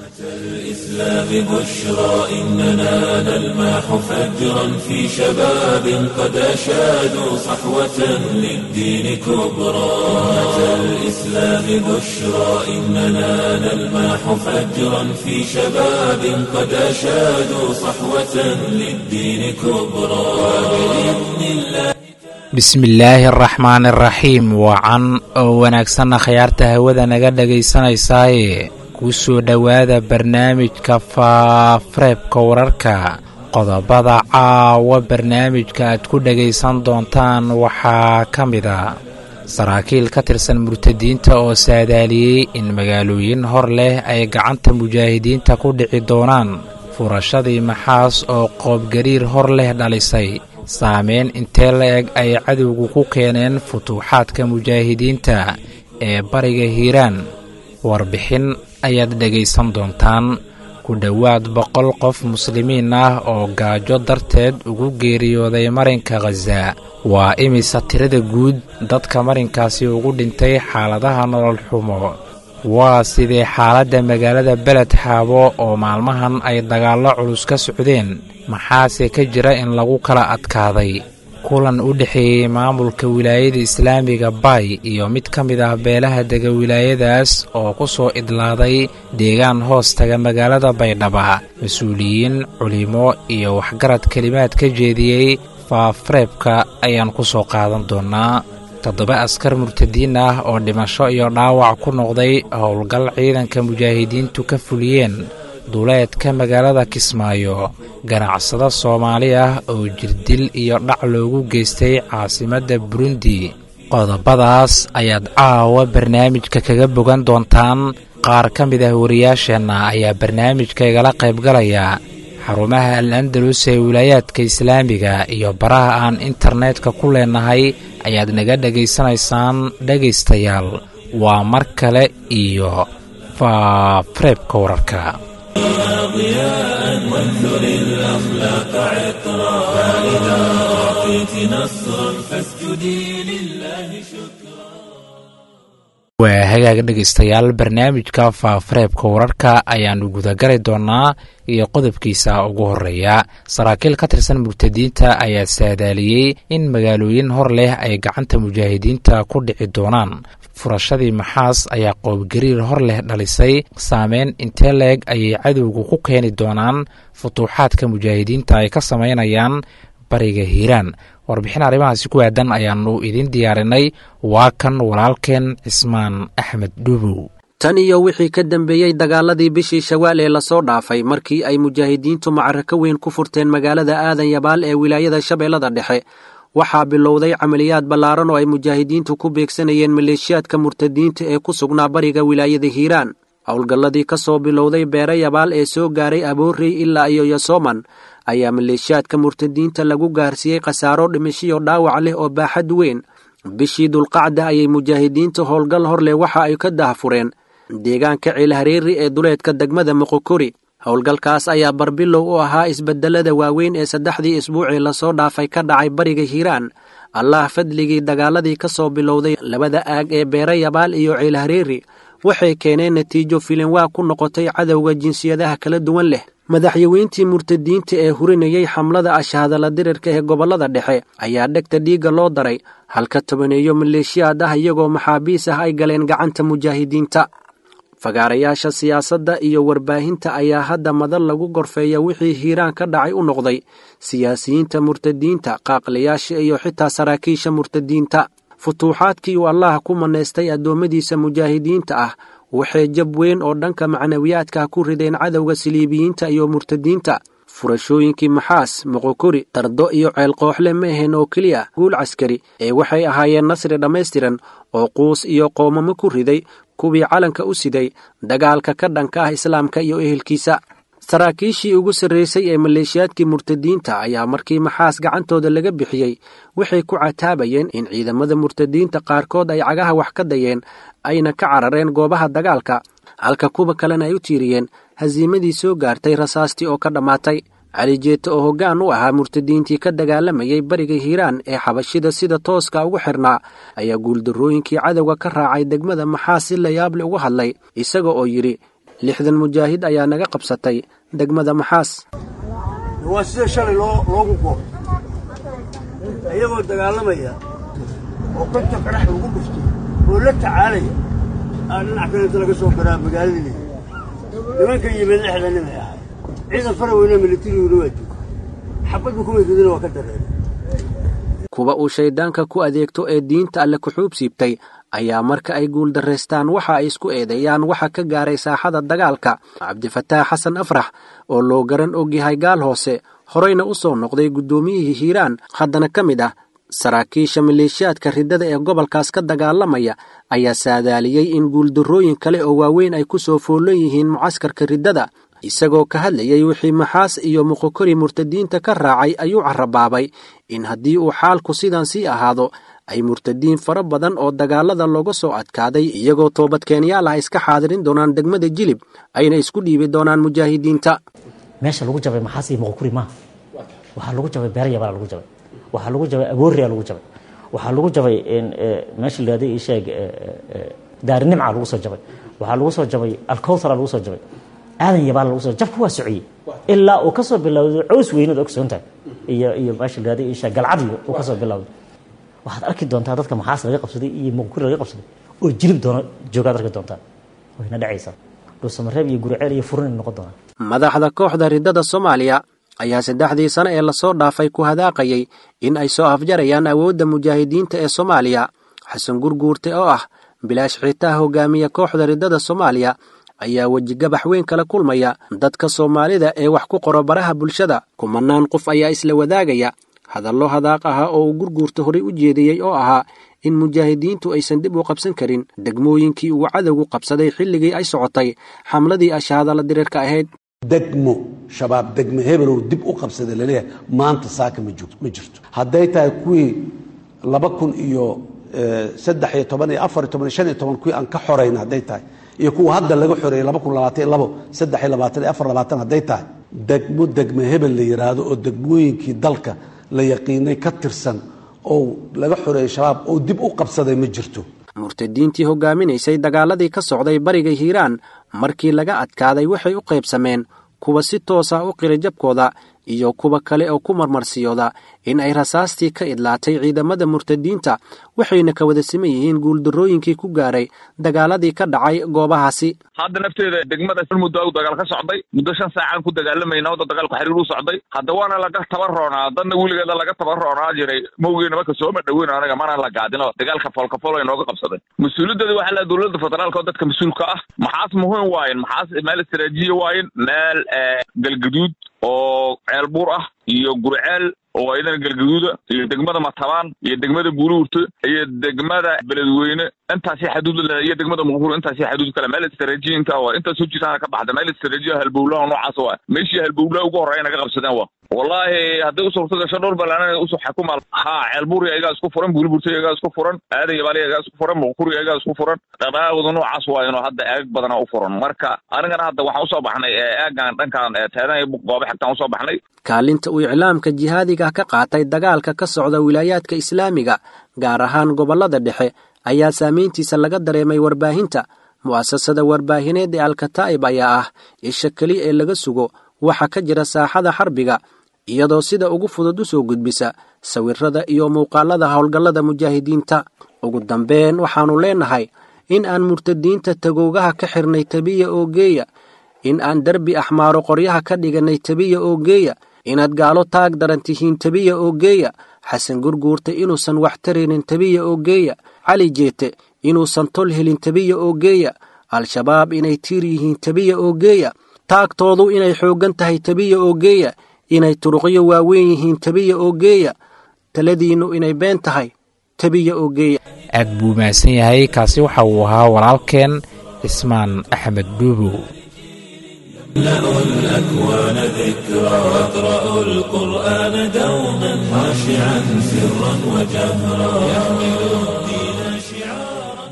الإسلام بشرى إننا نلمح فجرا في شباب قد أشادوا صحوة للدين كبرى. الإسلام بشرى إننا نلمح فجرا في شباب قد أشادوا صحوة للدين كبرى. وبإذن الله bismillaahi araxmaani araxiim wacan oo wanaagsanna khayaarta hawada naga dhagaysanaysaaye ku soo dhowaada barnaamijka faafareebka wararka. qodobada caawa barnaamijka aad ku dhagaysan doontaan waxaa ka mid a saraakiil ka tirsan murtadiinta oo saadaaliyey in magaalooyin hor leh ay gacanta mujaahidiinta ku dhici doonaan. furashadii maxaas oo qoobgariir hor leh dhalisay. saameyn intee la-eg ay cadowgu ku keeneen futuuxaadka mujaahidiinta ee bariga hiiraan. warbixin ayaad dhegaysan doontaan. ku dhowaad 100 qof muslimiin ah oo gaajo darteed ugu geeriyooday marinka khaza. waa imisa tirada guud dadka marinkaasi ugu dhintay xaaladaha nolol xumo. waa sidee xaaladda magaalada beled xaabo oo maalmahan ay dagaallo culus ka socdeen. maxaase ka jira in lagu kala adkaaday. kulan u dhexeeyey maamulka wilaayada islaamiga bay iyo mid ka mid ah beelaha dega wilaayadaas oo ku soo idlaaday deegaan hoostaga magaalada baydhaba. mas-uuliyiin culimo iyo waxgarad kelimaad ka jeediyey faafareebka ayaan ku soo qaadan doonaa. 7 askar murtadiin ah oo dhimasho iyo dhaawac ku noqday howlgal ciidanka mujaahidiintu ka fuliyeen duleedka magaalada kismaayo. ganacsado soomaali ah oo jirdil iyo dhac loogu geystay caasimadda burundi. qodobadaas ayaad caawa barnaamijka kaga bogan doontaan. qaar ka mid ah wariyaasheenna ayaa barnaamijka igala qaybgalaya. xarumaha al-andalus ee wilaayaadka islaamiga iyo baraha aan internetka ku leenahay ayaad naga dhegaysanaysaan dhegaystayaal. waa mar kale iyo faafareebka wararka. ضياء وانثر الأخلاق عطرا. فإذا أعطيت نصرا فاسجدي لله شكرا. waa hagaaga dhegaystayaal barnaamijka faafareebka wararka ayaanu gudagali doonaa iyo qodobkiisa ugu horeeya. saraakiil ka tirsan murtadiinta ayaa saadaaliyey in magaalooyin hor leh ay gacanta mujaahidiinta ku dhici doonaan. furashadii maxaas ayaa qoobgariir hor leh dhalisay. saameyn intee la-eg ayay cadowgu ku keeni doonaan futuuxaadka mujaahidiinta ay ka samaynayaan bariga hiiraan. warbixin arrimahaasi ku aadan ayaanu idin diyaarinay. waa kan walaalkeen cismaan axmed dhubow. tan iyo wixii ka dambeeyey dagaaladii bishii shawaal ee lasoo dhaafay markii ay mujaahidiintu macarako weyn ku furteen magaalada aadan yabaal ee wilaayada shabeellada dhexe, waxaa bilowday camaliyaad ballaaran oo ay mujaahidiintu ku beegsanayeen maleeshiyaadka murtadiinta ee ku sugnaa bariga wilaayada hiiraan. howlgalladii ka soo bilowday beere yabaal ee soo gaaray aboorey ilaa iyo yosooman ayaa maleeshiyaadka murtadiinta lagu gaarsiiyey khasaaro dhimashiyo dhaawac leh oo baaxad weyn. bishii dulqacda ayay mujaahidiinta howlgal hor leh waxa ay ka dahfureen deegaanka ceelhareeri ee duleedka degmada moqokori. howlgalkaas ayaa barbilow u ahaa isbedelada waaweyn ee 3 isbuucii lasoo dhaafay ka dhacay bariga hiiraan. allah fadligii dagaaladii ka soo bilowday labada aag ee beere yabaal iyo ceelhareeri waxay keeneen natiijo filinwaa ku noqotay cadowga jinsiyadaha kala duwan leh. madaxyaweyntii murtadiinta ee hurinayey xamlada ashahadala dirirka ee gobollada dhexe ayaa dhegta dhiigga loo daray, halka 10 maleeshiyaad ah iyagoo maxaabiis ah ay galeen gacanta mujaahidiinta. fagaarayaasha siyaasadda iyo warbaahinta ayaa hadda madal lagu gorfeeya wixii hiiraan ka dhacay u noqday siyaasiyiinta murtadiinta, qaaqlayaasha iyo xitaa saraakiisha murtadiinta. futuuxaadkii uu allah ku manaystay addoommadiisa mujaahidiinta ah waxay jab weyn oo dhanka macnawiyaadka ku rideen cadowga siliibiyiinta iyo murtadiinta. furashooyinkii maxaas, moqokori, tardo iyo ceel qooxle ma ahayn oo keliya guul caskari ee waxay ahaayeen nasri dhammaystiran oo quus iyo qoomamo ku riday kuwii calanka u siday dagaalka ka dhanka ah islaamka iyo ehelkiisa. saraakiishii ugu sarreysay ee maleeshiyaadkii murtadiinta ayaa markii maxaas gacantooda laga bixiyey waxay ku cataabayeen in ciidamada murtadiinta qaarkood ay cagaha wax ka dayeen ayna ka carareen goobaha dagaalka, halka kuwa kalena ay u tiiriyeen hasiimadii soo gaartay rasaastii oo ka dhammaatay. cali jeete oo hoggaan u ahaa murtadiintii ka dagaalamayay bariga hiiraan ee xabashida sida tooska ugu xirnaa ayaa guuldarrooyinkii cadowga ka raacay degmada maxaas si la yaable ugu hadlay, isaga oo yidhi 60 mujaahid ayaa naga qabsatay degmada Maxaas. waa sida shalay loogu goob ayagoo dagaalamaya oo konta qarax ugu dhuftay oo la tacaalaya dhinac kale laga soo garaa magaalada nimanka yimid 60 nin ay ahay ciidan faraweyna militariga waa jooga xabadu kuma gudana waa ka dareeray kuwa uu shaydaanka ku adeegto ee diinta alle ku xuub siibtay ayaa marka ay guul dareystaan waxa ay isku eedeeyaan waxa ka gaaray saaxada dagaalka. Cabdifataax Xasan Afrax oo loo garan og yahay gaal hoose horeyna u soo noqday gudoomiyihii Hiiraan haddana ka mid ah saraakiisha maleeshiyaadka ridada ee gobolkaas ka dagaalamaya ayaa saadaaliyay in guul darrooyin kale oo waaweyn ay ku soo foolan yihiin mucaskarka ridada. isagoo ka hadlayay wixii Maxaas iyo Muqokori murtadiinta ka raacay ayuu carabaabay in haddii uu xaalku sidan sii ahaado ay murtadiin fara badan oo dagaalada looga soo adkaaday iyagoo toobadkeenyaal ah iska xaadirin doonaan degmada Jilib ayna isku dhiibi doonaan mujaahidiinta. meesha lagu jabay Maxaas iyo Muqokori ma waxa lagu jabay Beerayaba lagu jabay waxa lagu jabay Abooriya lagu jabay waxa lagu jabay meesha leeday isheeg Daarinimca lagu soo jabay waxa lagu soo jabay Alkawthar lagu soo jabay aadan yabaal lagu soo jabku waa sociyay ilaa uu ka soo bilowday cows weynad ogsoonta iyo meesha leeday isheeg galcadiyo uu ka soo bilowday waxaad arki doontaa dadka Maxaas laga qabsaday iyo Muqokori laga qabsaday oo Jilib doona joogaad arki doontaa wayna dhacaysaa Dhuusamareeb iyo Guriceel iyo Furun noqon doona. madaxda kooxda ridada Soomaaliya ayaa 3 sano ee la soo dhaafay ku hadaaqayay in ay soo afjarayaan awoodda mujaahidiinta ee Soomaaliya. Xasan Gurguurte oo ah bilaash xitaa hogaamiye kooxda ridada Soomaaliya ayaa wajigabax weyn kala kulmaya dadka Soomaalida ee wax ku qoro baraha bulshada. kumanaan qof ayaa isla wadaagaya hadallo hadaaq ah oo Gurguurte hore u jeediyay oo ahaa in mujaahidiintu aysan dib u qabsan karin degmooyinkii uu cadawgu qabsaday xilligii ay socotay xamladii ashaadala dirirka ahayd. degmo shabaab degmo hebelow dib u qabsaday leeyahay maanta saaka ma jirto hadday tahay kuwii 2013 iyo 14 kuwii aan ka xoreyn hadday tahay iyo kuwa hadda laga xoreeyay 2022 23 hadday tahay degmo hebel la yiraahdo oo degmooyinkii dalka la yaqiinay ka tirsan oo laga xoreeyay shabaab oo dib u qabsaday ma jirto. murtadiintii hogaaminaysay dagaaladii ka socday bariga Hiiraan markii laga adkaaday waxay u qaybsameen kuwa si toos ah u qiray jabkooda iyo kuwa kale oo ku marmarsiyooda in ay rasaastii ka idlaatay ciidamada murtadiinta waxayna ka wada siman yihiin guul darrooyinkii ku gaaray dagaaladii ka dhacay goobahaasi. hadda nafteeda degmada muddo dagaal ka socday muddo 5 saacan ku dagaalamayna oo dagaalku xiriir u socday hadda waana laga tabaroonaa dadna wiligeeda laga tabaroonaa jiray mowgeena marka soo madhaweyn anaga mana la gaadino dagaalka foolka inooga qabsaday mas'uuliyadda waxa la dawladda federaalka oo dadka mas'uulka ah Maxaas muhiim waayeen Maxaas meel istiraatiiji waayeen meel galgaduud oo ceelbuur ah iyo Guriceel oo aydan galgaduuda iyo degmada Matabaan iyo degmada Buuluurta iyo degmada Beledweyne intaasi xuduud la iyo degmada Muqokori intaasi xuduud kala meel istiraatiiji inta oo inta soo jiraan ka baxda meel istiraatiiji halbowlaha noocaas waa meeshii halbowlaha ugu horeeyay naga qabsadeen waa wallahi haddii usoo gasho dhul balaanana usoo xukumal ceelbuur ayaga isku furan Buuluurta ayaga isku furan aadan yabaal ayaga isku furan Muqokori ayaga isku furan qabaawada noocaas waa inuu hadda aag badan u furan marka anigana hadda waxaan u soo baxnay aagan dhankan taadaan goobo xigtaan u soo baxnay. kaalinta uu iclaamka jihaadiga ka qaatay dagaalka ka socda wilaayaadka islaamiga gaar ahaan gobolada dhexe ayaa saameyntiisa laga dareemay warbaahinta. mu'asasada warbaahineed ee Al-Kataa'ib ayaa ah isha kaliya ee laga sugo waxa ka jira saaxada xarbiga iyadoo sida ugu fudud u soo gudbisa sawirrada iyo muuqaalada howlgallada mujaahidiinta. ugu dambeyn waxaanu leenahay in aan murtadiinta tagoogaha ka xirnay tabiya oo geeya in aan darbi axmaaro qoryaha ka dhiganay tabiya oo geeya inaad gaalo taag daran tihiin tabiya oo geeya Xasan Gurguurte inuusan wax tarinin tabiya oo geeya Cali Jeete inuusan tol helin tabiya oo geeya Al-Shabaab inay tiir yihiin tabiya oo geeya taagtoodu inay xoogan tahay tabiya oo geeya inay turuqyo waaweyn yihiin tabiya oo geeya taladiinu inay been tahay tabiya oo geeya. aad buu mahadsan yahay kaasi waxa uu ahaa walaalkeen Ismaan Axmed Duubow. املأوا الأكوان ذكرى واقرأوا القرآن دوما خاشعا سرا وجهرا يحملوا الدين شعارا.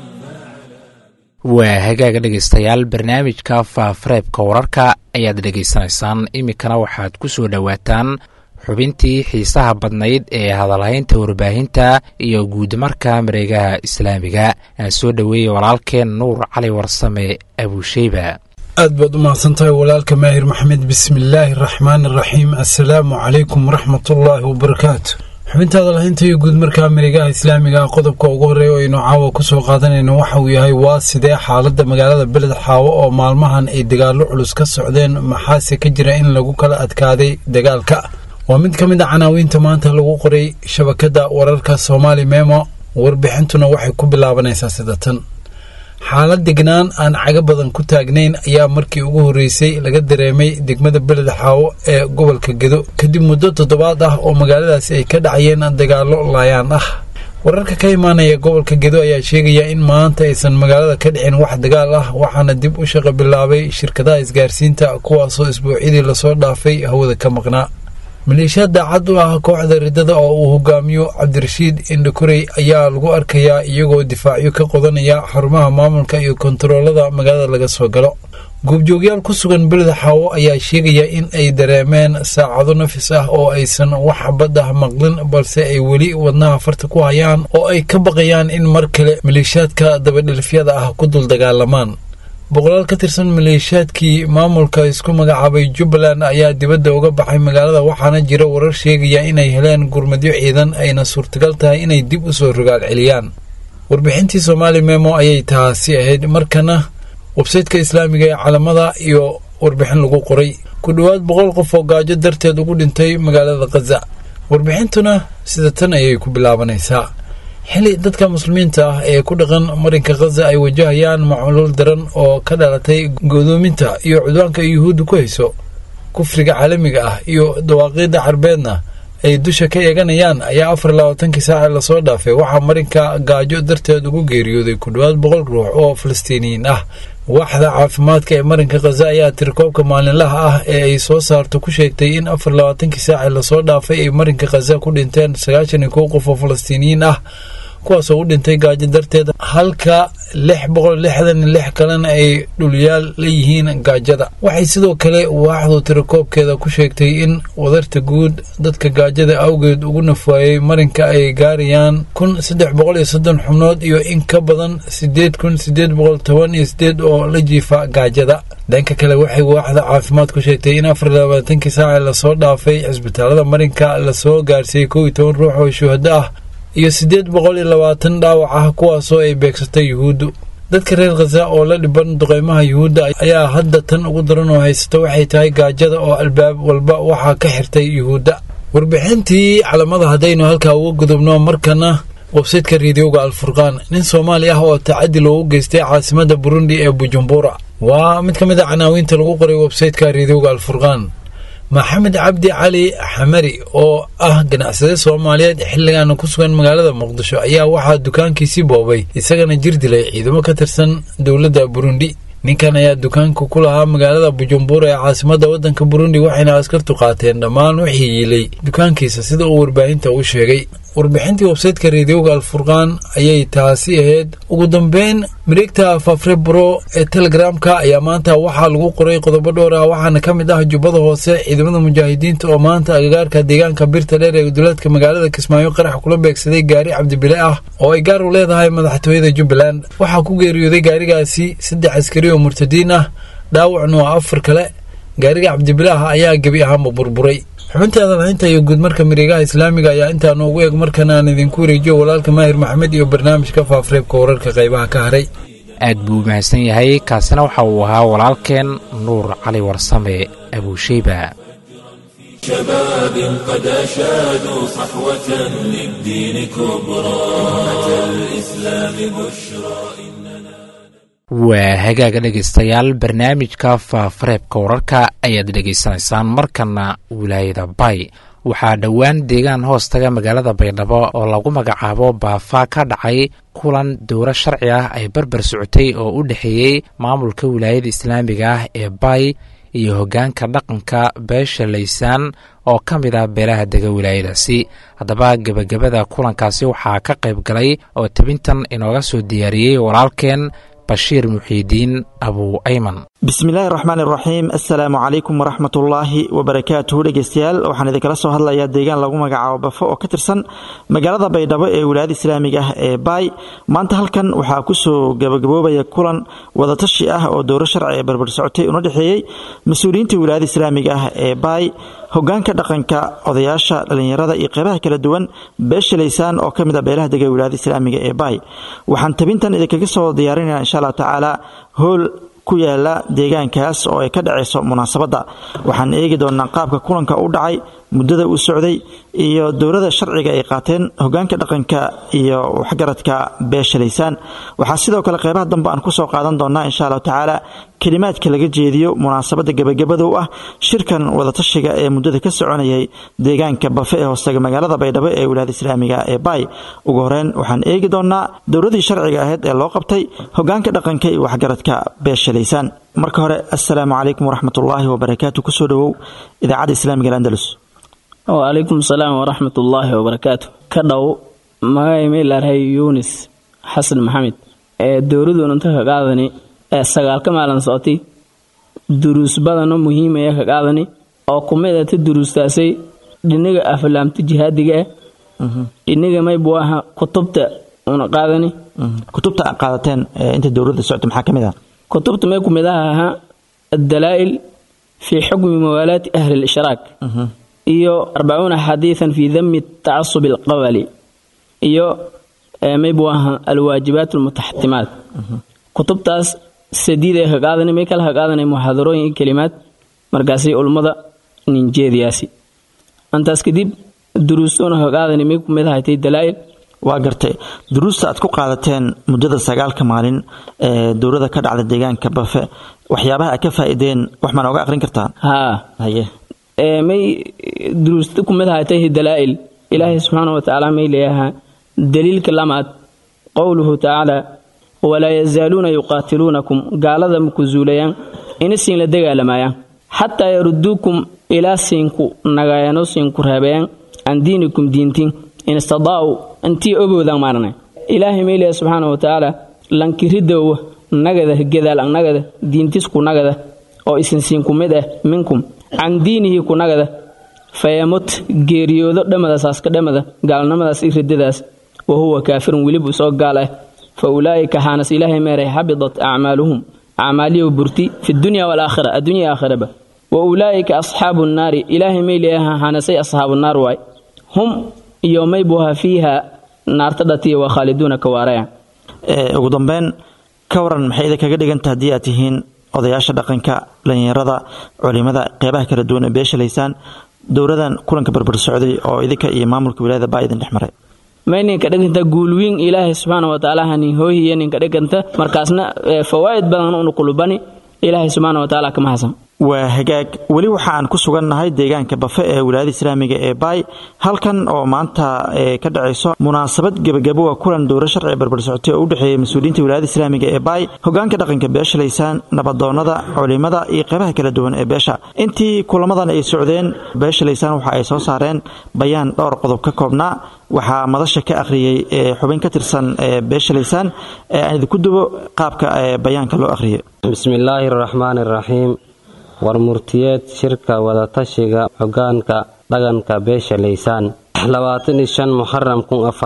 waa hagaaga dhegaystayaal barnaamijka faafareebka wararka ayaad dhegaysanaysaan iminkana waxaad ku soo dhowaataan xubintii xiisaha badnayd ee hadalhaynta warbaahinta iyo guudmarka mareegaha islaamiga aan soo dhoweeyey walaalkeen Nuur Cali Warsame Abushayba. aad baad u mahadsantahay walaalka maahir maxamed. bismillaahi araxmaani araxiim. assalaamu calaykum waraxmatullaahi wabarakaatu. xubintaada lahaynta iyo guud markaa marigaha islaamiga ah qodobka ugu horreeya oo aynu caawa ku soo qaadanayno waxa uu yahay waa sidee xaaladda magaalada beled xaawo oo maalmahan ay dagaallo culus ka socdeen, maxaase ka jira in lagu kala adkaaday dagaalka. waa mid ka mid a canaawiinta maanta lagu qoray shabakadda wararka Soomaali Memo. warbixintuna waxay ku bilaabanaysaa sida tan: xaalad degnaan aan caga badan ku taagnayn ayaa markii ugu horreysay laga dareemay degmada beled xaawo ee gobolka Gedo kadib muddo 7 ah oo magaaladaasi ay ka dhacayeen dagaallo laayaan ah. wararka ka imaanaya gobolka Gedo ayaa sheegaya in maanta aysan magaalada ka dhicin wax dagaal ah, waxaana dib u shaqo bilaabay shirkadaha isgaarsiinta kuwaasoo isbuucyadii lasoo dhaafay hawada ka maqnaa. maleeshiya daacad u ah kooxda ridada oo uu hogaamiyo Cabdirashiid Indhakorey ayaa lagu arkayaa iyagoo difaacyo ka qodanaya xarumaha maamulka iyo kontaroolada magaalada laga soo galo. goobjoogyaal ku sugan beled xaawo ayaa sheegaya in ay dareemeen saacado nafis ah oo aysan wax bad ah maqlin, balse ay weli wadnaha farta ku hayaan oo ay ka baqayaan in mar kale maleeshiyaadka dabadhelfyada ah ku dul dagaalamaan. boqolaal ka tirsan maleeshiyaadkii maamulka isku magacaabay Jubbaland ayaa dibadda uga baxay magaalada, waxaana jira warar sheegaya inay heleen gurmadyo ciidan ayna suurtagal tahay inay dib u soo rogaal celiyaan. warbixintii Soomaali Memo ayay taasi ahayd. markana websaytka islaamiga ee Calamada iyo warbixin lagu qoray ku dhawaad 100 qof oo gaajo darteed ugu dhintay magaalada Gaza. warbixintuna sida tan ayay ku bilaabanaysaa: xili dadka muslimiinta ah ee ku dhaqan marinka Gaza ay wajahayaan macluul daran oo ka dhalatay godoominta iyo cudwaanka Yuhuuddu ku hayso kufriga caalamiga ah iyo dhawaaqyada carbeedna ay dusha ka eeganayaan, ayaa 24 saac la soo dhaafay waxaa marinka gaajo darteed ugu geeriyooday ku dhawaad 100 ruux oo Falastiiniyiin ah. waaxda caafimaadka ee marinka Gaza ayaa tirkoobka maalinlaha ah ee ay soo saarto ku sheegtay in 24 saac la soo dhaafay ay marinka Gaza ku dhinteen 91 qof oo Falastiiniyiin ah, kuwaasoo u dhintay gaajo darteed, halka 666 kalena ay dhulyaal la yihiin gaajada. waxay sidoo kale waaxdu tirakoobkeeda ku sheegtay in wadarta guud dadka gaajada awgeed ugu nafwaayay marinka ay gaarayaan 1330 xubnood iyo in ka badan 8818 oo la jiifa gaajada. dhanka kale waxay waaxda caafimaad ku sheegtay in 24 saac la soo dhaafay cisbitaalada marinka la soo gaarsiiyay 12 ruux oo shuhada ah iyo 820 dhaawac ah, kuwaasoo ay beegsatay Yuhuuddu. dadka reer Gaza oo la dhiban duqeymaha Yuhuudda ayaa hadda tan ugu daran oo haysta waxay tahay gaajada oo albaab walba waxaa ka xirtay Yuhuudda. warbixintii Calamada haddaynu halkaa uga gudubno, markana websaytka raadiyoga Al-Furqaan. nin Soomaali ah oo tacadi loogu geystay caasimadda Burundi ee Bujumbura waa mid ka mid a canaawiinta lagu qoray websaytka raadiyoga Al-Furqaan. maxamed cabdi cali xamari oo ah ganacsade Soomaaliyeed xilligan ku sugan magaalada Muqdisho ayaa waxaa dukaankiisii boobay isagana jir dilay ciidamo ka tirsan dowladda Burundi. ninkan ayaa dukaanka ku lahaa magaalada Bujumbura ee caasimadda waddanka Burundi, waxayna askartu qaateen dhammaan wixii yiilay dukaankiisa sida uu warbaahinta u sheegay. warbixintii websaytka raadiyoga Al-Furqaan ayay taasi ahayd. ugu dambeyn, mareegta Fafrebro ee Telegramka ayaa maanta waxaa lagu qoray qodobo dhowr ah, waxaana ka mid ah Jubbada Hoose. ciidamada mujaahidiinta oo maanta agagaarka deegaanka Birta Dheer ee duleedka magaalada Kismaayo qarax kula beegsaday gaari cabdibile ah oo ay gaar u leedahay madaxtooyada Jubbaland. waxaa ku geeriyooday gaarigaasi 3 askari oo murtadiin ah, dhaawacna waa 4 kale. gaariga cabdibilaha ayaa gebi ahaanba burburay. xubintaada lahaynta iyo guud marka mareegaha islaamiga ayaa intaa noogu eeg. markana aan idinku wareejiyo walaalka maahir maxamed iyo barnaamijka faafareebka wararka qaybaha ka haray. aad buu mahadsan yahay. kaasina waxa uu ahaa walaalkeen Nuur Cali Warsame Abushayba. شباب قد أشادوا صحوة للدين كبرى. الإسلام بشرى. waa hagaaga dhegaystayaal, barnaamijka faafareebka wararka ayaad dhegaysanaysaan. markana wilaayada Bay waxaa dhowaan deegaan hoostaga magaalada Baydhabo oo lagu magacaabo Baafa ka dhacay kulan dowro sharci ah ay barbar socotay oo u dhexeeyey maamulka wilaayada islaamiga ah ee Bay iyo hoggaanka dhaqanka beesha Laysaan oo ka mid ah beelaha dega wilaayadaasi. haddaba gebagabada kulankaasi waxaa ka qayb galay oo tabintan inooga soo diyaariyey walaalkeen bashiir muxiidiin abu ayman. bismillaahi raxmaani raxiim. assalaamu calaykum waraxmatullaahi wabarakaatuhu. dhegeystayaal, waxaan idinkala soo hadlayaa deegaan lagu magacaabo bafo oo ka tirsan magaalada baydhabo ee wilaayada islaamiga ah ee baay. maanta halkan waxaa kusoo gabagaboobaya kulan wadatashi ah oo dowro sharci ee barbar socotay una dhexeeyey mas-uuliyiinta wilaayada islaamiga ah ee baay, hogaanka dhaqanka, odayaasha, dhalinyarada iyo qeybaha kala duwan beesha laysaan oo ka mid ah beelaha dega wilaayada islaamiga ee baay. waxaan tabintan idinkaga soo diyaarinaya insha allahu tacaala hool ku yaala deegaankaas oo ay ka dhacayso munaasabadda. waxaan eegi doonaa qaabka kulanka u dhacay, muddada uu socday iyo dowlada sharciga ay qaateen hogaanka dhaqanka iyo waxgaradka beesha laysaan. waxaa sidoo kale qeybaha dambe aan kusoo qaadan doonaa insha allahu tacaala kelimaadka laga jeediyo munaasabadda gabagabada u ah shirkan wadatashiga ee muddada ka soconayay deegaanka bafe ee hoostaga magaalada baydhabo ee wilaayada islaamiga ee baay. ugu horeyn waxaan eegi doonaa dowladii sharciga ahayd ee loo qabtay hogaanka dhaqanka iyo waxgaradka beesha laysaan. marka hore, assalaamu calaykum waraxmatullaahi wabarakaatu. kusoo dhawow idaacadda islaamiga andalus. wacalaykum asalaam waraxmatullaahi wabarakaatu. ka dhow magacay meelaarhay yunis xasan maxamed ee dowladuna inta ka qaadani ee 9 maalin socotay duruus badanoo muhiim ah ka qaadani oo kumid ah duruustaasay dhinaga aflaamta jihaadiga dhinaga may buuha kutubta una qaadani. kutubta qaadateen inta dowladda socotay maxaa kamid ah? kutubta may kumid ah الدلائل في حكم موالات أهل الإشراك iyo 40 حديثا في ذم التعصب القبلي iyo may buuha الواجبات المتحتمات. kutubtaas sadiid ee hagaadana may kala hagaadana muhaadarooyin kalimaad markaasi ulmada ninjeediyaasi antaas kadib duruusuna hagaadana may kumid ahaatay dalaa'il. waa gartay duruusta aad ku qaadateen muddada 9 maalin ee dowladda ka dhacda deegaanka bafe, waxyaabaha aad ka faa'iideen wax ma nooga aqrin kartaa? haye may duruusta kumid ahaatay dalaa'il. ilaahay subxaanahu wa ta'aala may leeyahay daliilka lamaad qowluhu ta'aala ولا يزالون يقاتلونكم قال ذا مكزوليان إن سين لدقالمايان حتى يردوكم إلى سينكو نغايانو سينكو رهبيان عن دينكم دينتين إن استضاءوا أنتي أبو ذا مارنا. إلهي ميلي سبحانه وتعالى لانكي ردوا نغذا قذال عن نغذا دينتسكو نغذا أو إسن سينكو مده منكم عن دينه كو نغذا فيموت جيريو دمدا ساسك دمدا قال نمدا سيردداس وهو كافر ولبو سوق قاله فأولئك حانس إلهي ميري حبضت أعمالهم أعمالي وبرتي في الدنيا والآخرة الدنيا آخرة. وأولئك أصحاب النار إلهي ميلي حانسي أصحاب النار واي هم يومي بها فيها نار تدتي وخالدون كواريا. ugu dambeyn ka waran maxay idinka kaga dhigan tahay haddii aad tihiin odayaasha dhaqanka, dhalinyarada, culimada, qeybaha kala duwan ee beesha laysaan dowladan kulanka barbar socday oo idinka iyo maamulka wilaayada baa idin dhex maray? maynin ka dhiganta guulwiin ilaahay subxaanahu wa ta'aala hanin hooyiye nin ka dhiganta markaasna fawaa'id badan oo qulubani ilaahay subxaanahu wa ta'aala kama hasan. waa hagaag, weli waxaan ku sugannahay deegaanka bafe ee wilaayada islaamiga ee baay, halkan oo maanta ka dhacayso munaasabad gabagabo waa kulan dowro sharci barbar socotay oo u dhexeeya mas-uuliyiinta wilaayada islaamiga ee baay, hogaanka dhaqanka beesha laysaan, nabadoonada, culimada iyo qeybaha kala duwan ee beesha. intii kulamadan ay socdeen beesha laysaan waxa ay soo saareen bayaan dhowr qodob ka koobnaa. waxaa madasha ka akhriyay xubin ka tirsan beesha laysaan aan idinku dubo qaabka bayaanka loo akhriyay. bismillaahi raxmaani raxiim. war murtiyeed shirka wadatashiga hogaanka dhaqanka beesha laysaan 25 muxaram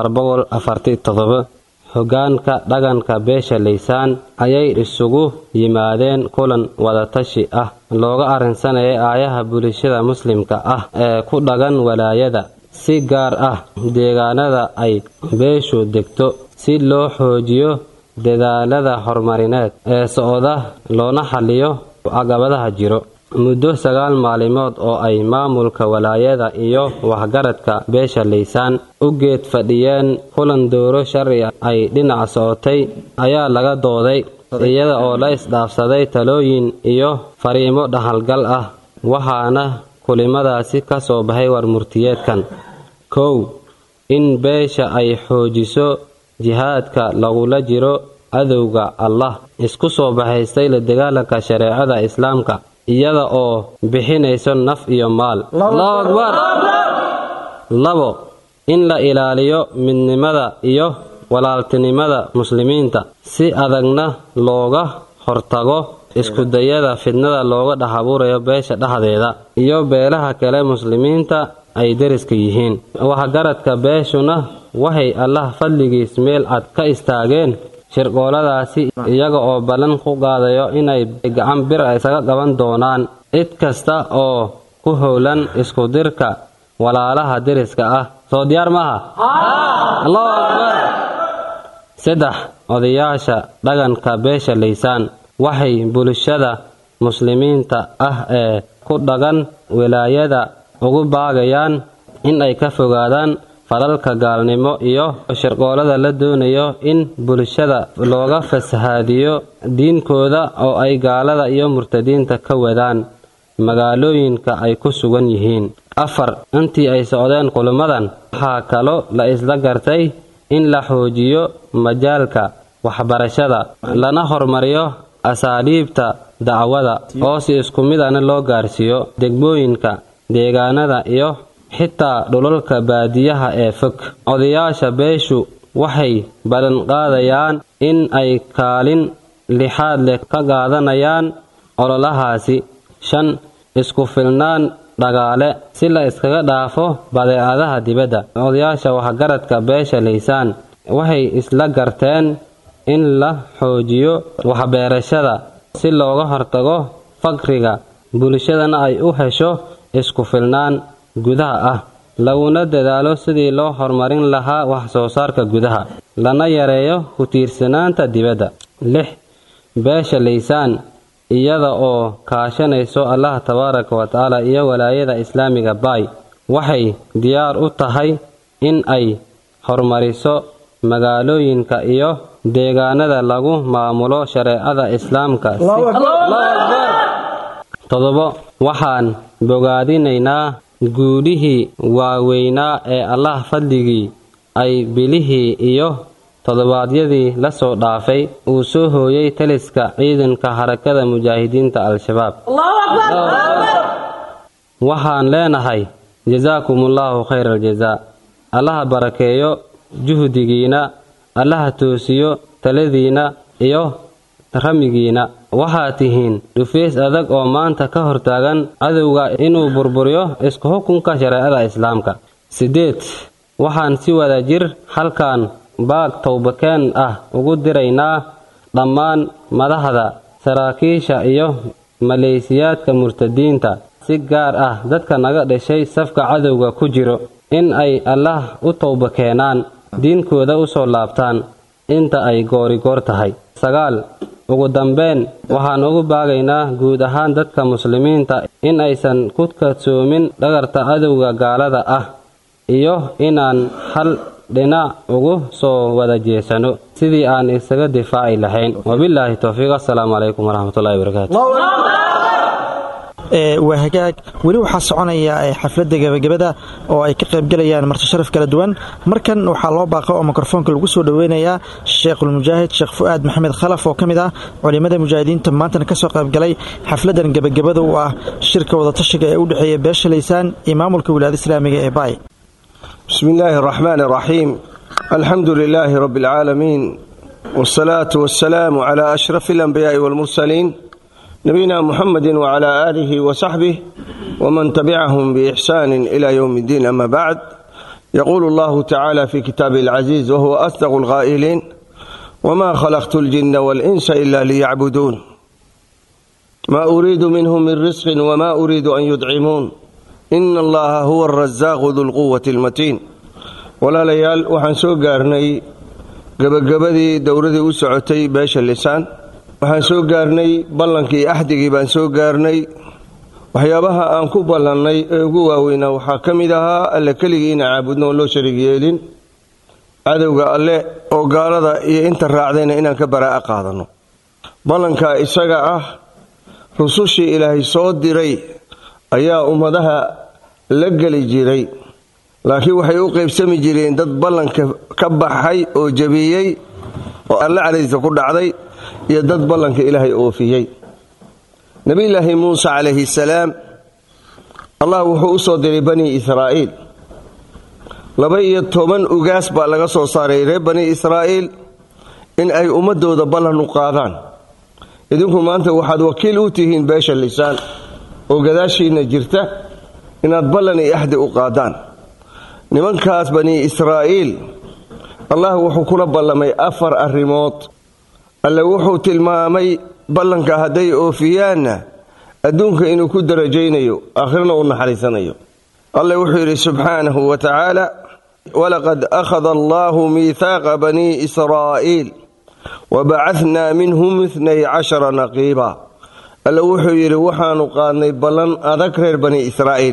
1447. hogaanka dhaqanka beesha laysaan ayay isugu yimaadeen kulan wadatashi ah looga arrinsanayay aayaha bulshada muslimka ah ee ku dhaqan walaayada, si gaar ah deegaanada ay beeshu degto, si loo xoojiyo dadaalada horumarineed ee socda loona xalliyo caqabadaha jiro. muddo 9 maalimood oo ay maamulka walaayada iyo waxgaradka beesha laysaan u geed fadhiyeen kulan dowro sharci ay dhinac socotay ayaa laga dooday iyada oo la isdhaafsaday talooyin iyo fariimo dhaxalgal ah. waxaana kulimadaasi ka soo baxay war murtiyeedkan: 1. in beesha ay xoojiso jihaadka lagula jiro adowga Allah, isku soo baxaystay la dagaalanka shareecada islaamka iyada oo bixinayso naf iyo maal. Allahu akbar. 2. in la ilaaliyo midnimada iyo walaaltinimada muslimiinta si adagna looga hortago iskudayada fidnada looga dhex abuurayo beesha dhexdeeda iyo beelaha kale muslimiinta ay deriska yihiin. waxgaradka beeshuna waxay Allah fadligiis meel cad ka istaageen shirqooladaasi iyaga oo ballan ku qaadayo inay gacan bir isaga qaban doonaan cid kasta oo ku howlan isku dirka walaalaha deriska ah. soo diyaar maaha? Allahu akbar. 3 odayaasha dhaqanka beesha Laysaan waxay bulshada muslimiinta ah ee ku dhaqan wilaayada ugu baagayaan in ay ka fogaadaan falalka gaalnimo iyo shirqoolada la doonayo in bulshada looga fasahaadiyo diinkooda oo ay gaalada iyo murtadiinta ka wadaan magaalooyinka ay ku sugan yihiin. 4 intii ay socdeen kulamadan waxaa kaloo la isla gartay in la xoojiyo majaalka waxbarashada lana hormariyo asaaliibta dacwada oo si isku mid ah loo gaarsiiyo degmooyinka deegaanada iyo xitaa dhulalka baadiyaha ee fog. odayaasha beeshu waxay ballan qaadayaan in ay kaalin lixaad leh ka qaadanayaan ololahaasi. 5 isku filnaan dhaqaale si la iskaga dhaafo badeecadaha dibadda. odayaasha waxgaradka beesha Laysaan waxay isla garteen in la xoojiyo waxbeerashada si looga hortago faqriga bulshadana ay u hesho isku filnaan gudaha ah laguna dadaalo sidii loo horumarin lahaa wax soo saarka gudaha lana yareeyo ku tiirsanaanta dibadda. 6 beesha Laysaan iyada oo kaashanayso Allah tabaaraka wa taala iyo walaayada islaamiga Baay waxay diyaar u tahay in ay horumariso magaalooyinka iyo deegaanada lagu maamulo shareecada islaamka. 7 waxaan bogaadinaynaa guulihii waaweynaa ee Allah fadligii ay bilihii iyo toddobaadyadii la soo dhaafay uu soo hooyay taliska ciidanka harakada mujaahidiinta al-shabaab. waxaan leenahay jazaakumullahu khayral jazaa. Allah barakeeyo juhdigiina, Allah toosiyo taladiina iyo ramigiina. waxaa tihiin dhufays adag oo maanta ka hortaagan cadowga inuu burburiyo isku xukunka shareecada islaamka. 8 waxaan si wada jir halkan baag tawbakeen ah ugu diraynaa dhammaan madaxda, saraakiisha iyo maleesiyaadka murtadiinta, si gaar ah dadka naga dhashay safka cadowga ku jiro, in ay Allah u tawbakeenaan, diinkooda u soo laabtaan inta ay goorigoor tahay. 9 ugu dambeyn waxaan ugu baagaynaa guud ahaan dadka muslimiinta in aysan ku kadsoomin dhagarta cadowga gaalada ah iyo inaan hal dhinac ugu soo wada jeesano sidii aan isaga difaaci lahayn. wabilaahi tawfiiq. assalaamu calaykum waraxmatullaahi wabarakaatu. waa hagaag weli waxaa soconaya xafladda gabagabada oo ay ka qaybgalayaan marti sharaf kala duwan. markan waxaa loo baaqa oo mikrofoonka lagu soo dhaweynayaa sheekhul mujaahid sheekh fu'aad maxamed khalaf oo ka mid ah culimada mujaahidiinta maantana ka soo qaybgalay xafladan gabagabada u ah shirka wadatashiga ee u dhexeeya beesha Laysaan iyo maamulka wilaayada islaamiga ee Baay. bismillaahi raxmaani raxiim. alxamdu lilaahi rabbil caalamiin wassalaatu wassalaamu calaa ashrafil anbiyaa'i wal mursaliin نبينا محمد وعلى آله وصحبه ومن تبعهم بإحسان إلى يوم الدين. أما بعد، يقول الله تعالى في كتابه العزيز وهو أصدق القائلين: وما خلقت الجن والإنس إلا ليعبدون ما أريد منهم من رزق وما أريد أن يدعمون إن الله هو الرزاق ذو القوة المتين. ولا ليال وحن سو قارني قبدي دوردي وسعتي باش اللسان waxaan soo gaarnay ballankii axdigii baan soo gaarnay. waxyaabaha aan ku ballannay ee ugu waaweynaa waxaa ka mid ahaa alle keligii inaan caabudno oo loo sharig yeelin, cadowga alle oo gaalada iyo inta raacdayna inaan ka baraa'a qaadanno. ballankaa isaga ah rusushii ilaahay soo diray ayaa ummadaha la geli jiray, laakiin waxay u qaybsami jireen dad ballanka ka baxay oo jabiyey oo alle cadaadiisa ku dhacday iyo dad ballanka ilaahay oofiyey. nabiyullaahi muuse calayhi salaam allah wuxuu u soo diray bani israa'iil 12 ugaas baa laga soo saaray reer bani israa'iil in ay ummadooda ballan u qaadaan. idinku maanta waxaad wakiil u tihiin beesha lisaan oo gadaashiina jirta inaad ballan iyo ahdi u qaadaan. nimankaas bani israa'iil allah wuxuu kula ballamay 4 arrimood. alle wuxuu tilmaamay ballanka hadday oofiyaanna adduunka inuu ku darajaynayo aakhirana uu naxariisanayo. alle wuxuu yidhi subxaanahu wa tacaala walaqad akhada allahu miithaaqa bani israa'iil wabacathnaa minhum 12 naqiiba. alle wuxuu yidhi waxaanu qaadnay ballan adag reer bani israa'iil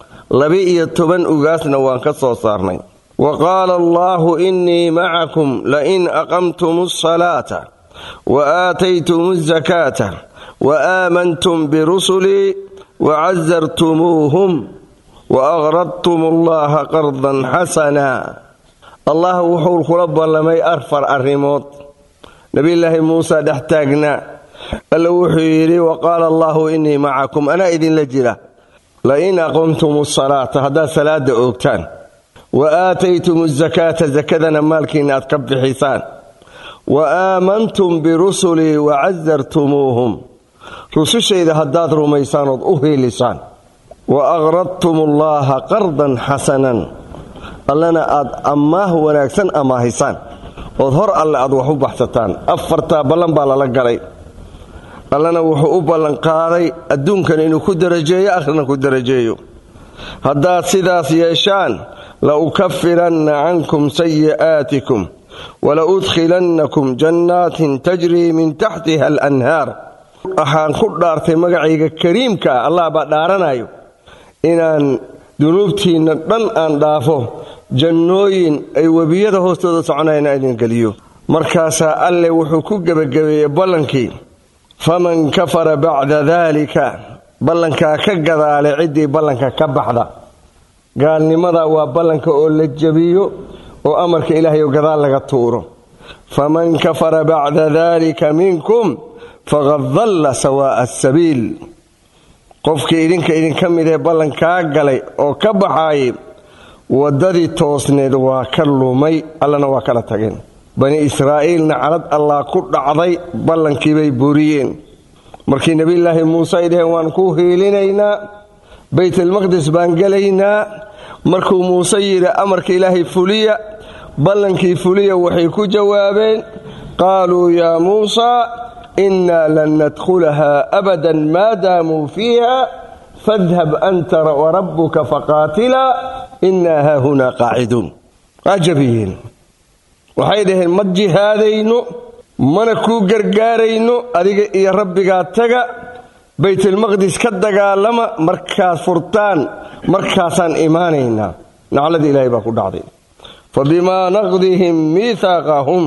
12 ugaasna waan ka soo saarnay. wa qaala allahu innii macakum lain aqamtum asalaata wa aataytum azakaata wa aamantum birusulii wacazartumuuhum wa aqradtum allaha qardan xasana. allah wuxuu kula ballamay 4 arrimood. nabiyulaahi muuse dhex taagnaa alle wuxuu yidhi wa qaala allahu innii macakum anaa idinla jira lain aqamtum asalaata haddaad salaada oogtaan wa aataytum azakaata zakadana maalkiina aad ka bixisaan wa aamantum birusulii wacazartumuuhum rusushayda haddaad rumaysaan ood u hiilisaan wa aqradtum allaha qardan xasanan allana aad ammaah wanaagsan amaahisaan ood hor alle aad wax u baxsataan. 4 ballan baa lala galay. allana wuxuu u ballanqaaday adduunkan inuu ku darajeeyo akhrina ku darajeeyo. haddaad sidaas yeeshaan la ukafiranna cankum sayi'aatikum wala udkhilannakum jannaatin tajrii min taxtiha alanhaar. waxaan ku dhaartay magacayga kariimka allah baa dhaaranayo inaan dunuubtiinna dhan aan dhaafo jannooyin ay webiyada hoostooda soconayna idin geliyo. markaasaa alle wuxuu ku gebagabeeyey ballankii faman kafara bacda daalika ballankaa ka gadaale ciddii ballanka ka baxda. gaalnimada waa ballanka oo la jebiyo oo amarka ilaahay oo gadaal laga tuuro. faman kafara bacda daalika minkum faqad dalla sawaa'a asabiil. qofkii idinka mid ee ballankaa galay oo ka baxaayay waddadii toosneed waa ka lumay allana waa kala tageen. bani israa'iilna calad allah ku dhacday ballankiibay buriyeen. markii nebiyulaahi muuse ay dhaheen waan ku hiilinaynaa baytalmaqdis baan gelaynaa markuu muuse yidhi amarka ilaahay fuliya ballankii fuliya waxay ku jawaabeen qaaluu yaa muusa innaa lan nadkhulahaa abadan maa daamuu fiiha fadhab anta warabbuka faqaatilaa innaa haahunaa qaaciduun. cajabiyiin waxay dhaheen ma jihaadayno mana kuu gargaarayno adiga iyo rabbigaa taga baytalmaqdis ka dagaalama markaad furtaan markaasaan imaanaynaa. nacladii ilaahay baa ku dhacday. fabimaa naqdihim miihaaqahum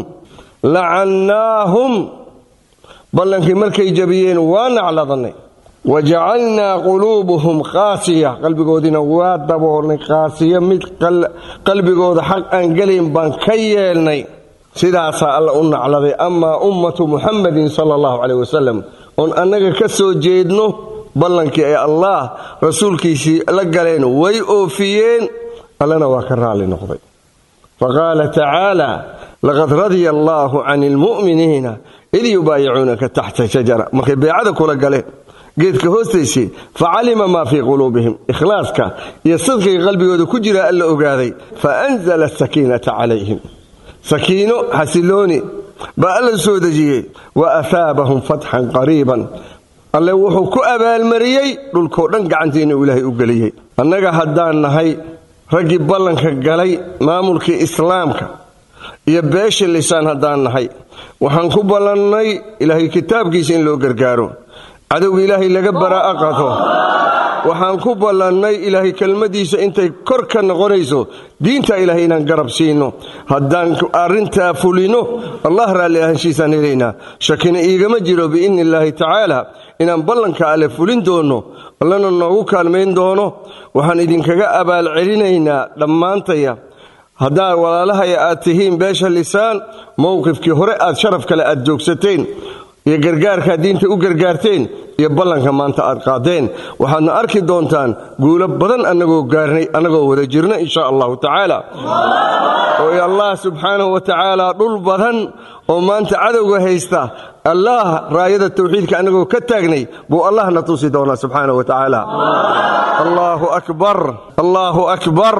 lacannaahum ballankii markay jabiyeen waa nacladannay wajacalnaa quluubuhum qaasiya qalbigoodiina waa daboolnay qaasiya mid qalbigooda xaq aan gelayn baan ka yeelnay. sidaasaa alla u nacladay. amaa ummatu muxamadin sala allahu caleyh wasalam oon annaga ka soo jeedno ballankii ay allah rasuulkiisii la galeen way oofiyeen allana waa ka raalli noqday. faqaala tacaala laqad radiya allaahu cani almu'miniina id yubaayicuunaka taxta shajara. markay beecada kula galeen geedka hoostaysay facalima maa fii quluubihim ikhlaaska iyo sidqiga qalbigooda ku jira alla ogaaday faanzala asakiinata calayhim sakiino xasilooni baa alla soo dejiyey wa ahaabahum fatxan qariiban. alle wuxuu ku abaalmariyey dhulkoo dhan gacantiina uu ilaahay u geliyey. annaga haddaan nahay raggii ballanka galay maamulkii islaamka iyo beesha lisaan haddaan nahay waxaan ku ballannay ilaahay kitaabkiisa in loo gargaaro cadowga ilaahay laga baraa'a qato. waxaan ku ballannay ilaahay kelmadiisa intay kor ka noqonayso diinta ilaahay inaan garab siino. haddaan arrintaa fulino allah raalli ahaanshiisaan helaynaa. shakina iigama jiro biidni illaahi tacaala inaan ballanka alle fulin doono allana noogu kaalmayn doono. waxaan idinkaga abaal celinaynaa dhammaantaya haddaa walaalahaya aad tihiin beesha lisaan mowqifkii hore aad sharaf kale aad joogsateen iyo gargaarkaa diinta u gargaarteen iyo ballanka maanta aad qaadeen waxaadna arki doontaan guulo badan annagoo gaarnay annagoo wada jirna insha allahu tacaala oo allah subxaanahu wa tacaala dhul badan oo maanta cadowga haysta allah raayada tawxiidka annagoo ka taagnay buu allahna tusi doonaa subxaanahu wa tacaala allahu akbar allahu akbar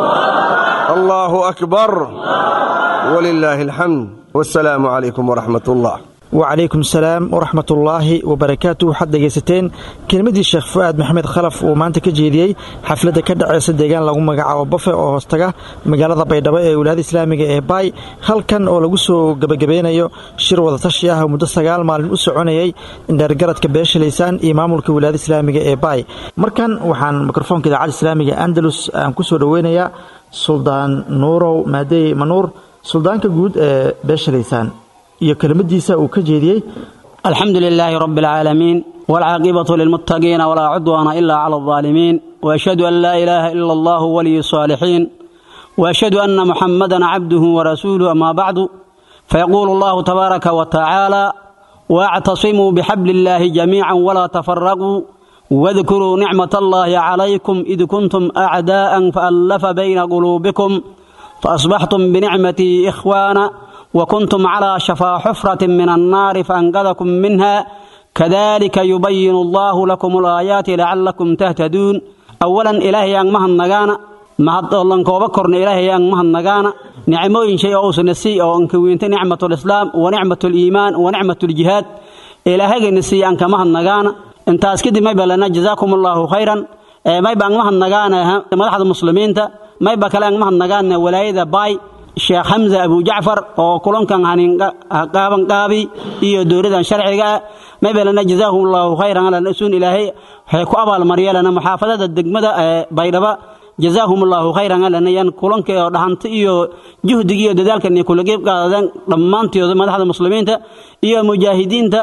allahu akbar walilaahi alxamd wassalaamu calaykum waraxmat ullah wacalaykum salaam waraxmatullaahi wabarakaatu waxaad dhegaysateen kelmadii sheekh fu'aad maxamed khalaf uu maanta ka jeediyey xafladda ka dhaceysa deegaan lagu magacaabo bafe oo hoostaga magaalada baydhabo ee wilaayada islaamiga ee baay halkan oo lagu soo gebagabeynayo shir wadatashi ah oo muddo 9 maalin u soconayay indheergaradka beesha laysaan iyo maamulka wilaayada islaamiga ee baay markan waxaan mikrofoonka idaacadda islaamiga andalus aan ku soo dhoweynayaa suldaan nuurow maadey manuur suldaanka guud ee beesha laysaan iyo kelmadiisa uu ka jeediyay alxamdulilaahi rabbil caalamiin walcaaqibatu lilmuttaqiina walaa cudwaana ilaa cala alظaalimiin waashhadu an laa ilaaha ila allahu waliyu saalixiin waashhadu anna muxammadan cabduhu warasuuluhu amaa bacdu fayaquulu allahu tabaaraka wa tacaala waactasimuu bixabli illaahi jamiican walaa tafaraquu wadkuruu nicmat allahi calaykum id kuntum acdaa'an faallafa bayna quluubikum faasbaxtum binicmatii ikhwaana وكنتم على شفا حفرة من النار فأنقذكم منها كذلك يبين الله لكم الآيات لعلكم تهتدون أولا إلهي أنمه النغانا ما الله كوبكرنا إلهي أنمه النغانا نعموين شيء أو سنسي أو أنكوينت نعمة الإسلام ونعمة الإيمان ونعمة الجهاد إلهي نسي أنكمه النغانا انت أسكد ما يبلنا جزاكم الله خيرا ما يبقى أنمه النغانا مدحة المسلمين ما يبقى كلا أنمه النغانا ولايذا باي sheekh xamza abu jacfar oo kulankan qaaban qaabi iyo dowladan sharciga ma beelana jazaahumullahu khayran ala nasuun ilaahay waxay ku abaal maryeelana muxaafadada degmada baydhaba jazaahumullahu khayran ala nayan kulanka oo dhaxanta iyo juhdiga iyo dadaalka ay kula qeyb qaadaan dhamaantood madaxda muslimiinta iyo mujaahidiinta